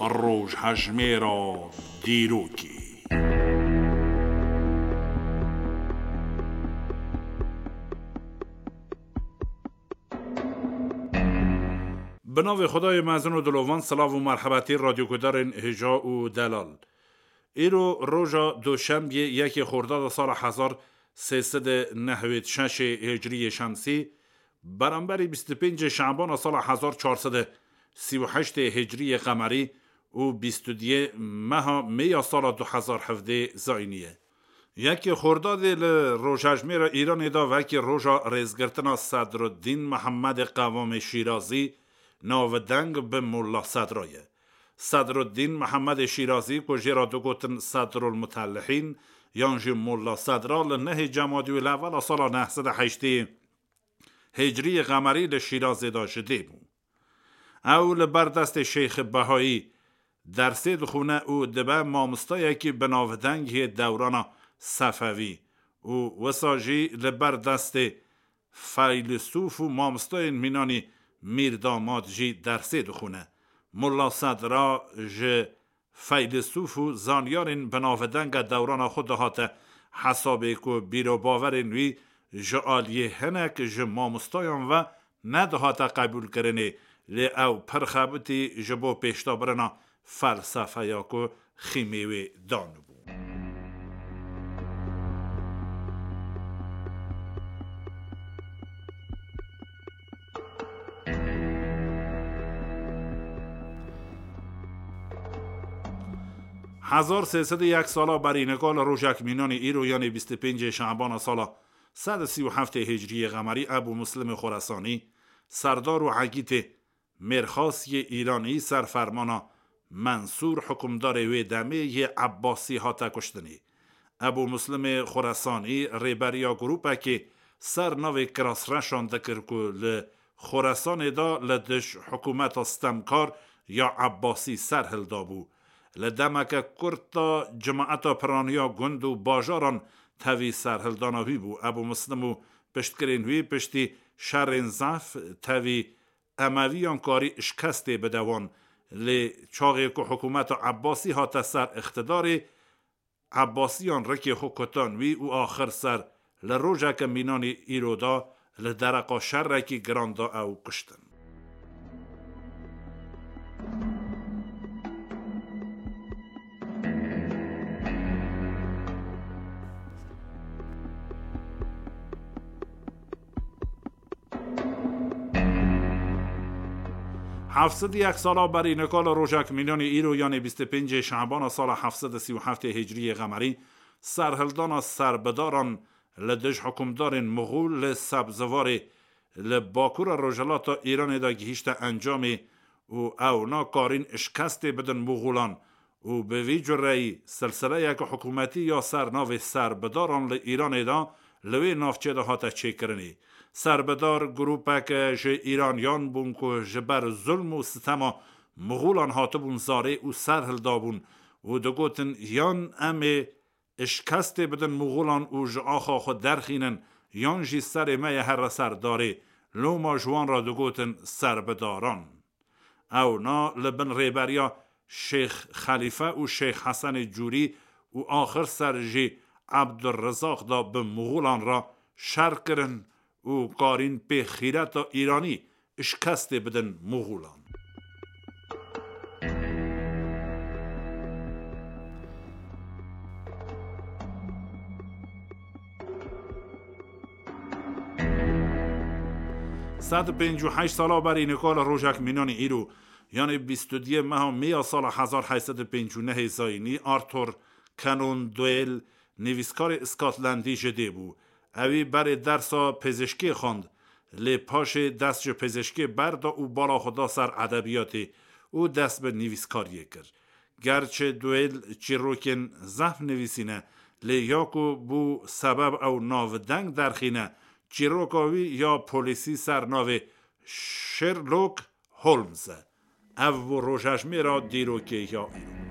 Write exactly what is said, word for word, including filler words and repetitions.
روژ هجمه را دیروکی. به نام خدای مزن و دلوان. سلام و مرحبتی رادیو گدارن هجا و دلال. ایرو روژا دوشنبه یک خرداد سال هزار و سیصد و نود و شش هجری شمسی برابر بیست و پنج شعبان سال هزار و چهارصد و سی و هشت هجری قمری و بیست و دو ماه می سال دو هزار و هفده زاینیه. یک خرداد روژهجمه را ایران دا و یک روژا ریزگرتنا صدرالدین محمد قوام شیرازی ناودنگ به مولا صدرایه. صدرالدین محمد شیرازی که جرا دو گوتن صدرالمتلحین یانجی مولا صدرال نه جمادی الاول سال نهصد و هشت هجری قمری لشیرازی داشته بود. او لبر دست شیخ بهایی در سید خونه او دبه مامستایی که به ناودنگ دوران صفوی او وساجی لبر دست فیلسوف و مامستای مینانی میر داماد جی در سید خونه مولا صدرا ج فیلسوف و زانیارین به ناودنگ دوران خود هات حسابه که بیرو باورین وی ج آلیه هنک ج مامستایان و ندهات قبول کرنه لی او پرخبتی جبو پیشتابرنا فلسفه یا که خیمیوی دانو بود. هزار و سیصد و یک سالا بر اینگال روژک مینان ایرو یعنی بیست و پنج شعبان سالا صد و سی و هفت هجری قمری ابو مسلم خراسانی سردار و عگیت مرخاصی ایرانی سرفرمانا منصور حکمدار وی دمه عباسی ها کشتنی. ابو مسلم خراسانی ریبریا گروپه که سر نو کراسرشان دکر که خراسان دا لدش حکومت استمکار یا عباسی سر هلدا بو. لدمک کرتا جماعت پرانیا گند و باجاران تاوی سر هلداناوی بو. ابو مسلمو پشتکرین وی پشتی شرین زف تاوی امویان کاری اشکسته بدوان لی چاقی که حکومت عباسی ها تسر اقتدار عباسیان رکی حکوتان وی و آخر سر لروژک مینانی ایرودا لدرقا شر رکی گراندا او کشتن. هفتصد و یک سالا بر اینکال روژک مینان ایرو یعنی بیست و پنج شعبان سال هفتصد و سی و هفت هجری قمری سرهلدان سربداران لدش حکمدار مغول لسبزوار لباکور روژلات ایران دا گهیشت انجام و اونا کارین اشکست بدن مغولان و به وی جرعی سلسله یک حکومتی یا سرناو سربداران لایران دا لوی نافچه دا هاته چه کرنی. سربدار گروپک ج ایرانیان بون که جبر ظلم و ستما مغولان هاته بون زاره و سرهل دابون و دو گوتن یان ام اشکست بدن مغولان و ج آخا خود درخینن یان جی سر مه هر سر داره لو ما جوان را دو گوتن سربداران. او نا لبن ریبریا شیخ خلیفه و شیخ حسن جوری و آخر سر جی عبدالرزاق دا به مغولان را شر کرن و قارین به خیرت ایرانی اشکست بدن مغولان. صد و پنج و هشت سالا بر اینکال روژک مینان ایرو یعنی بیست و دو ماه می سال هزار و هشتصد و پنجاه و نه زاینی آرتور کنون دوئل نویسکار اسکاتلندی جده بود. اوی بر درسا پزشکی خواند لی پاش دست جو پزشکی بردا او بالا خدا سر ادبیاتی او دست به نویسکاریه کرد. گرچه دوئل چیروکن زف نویسینه لی یاکو بو سبب او ناودنگ درخینه چیروکاوی یا پولیسی سر ناو شرلوک هولمز او روژهجمه را دیروکه یا ایرو.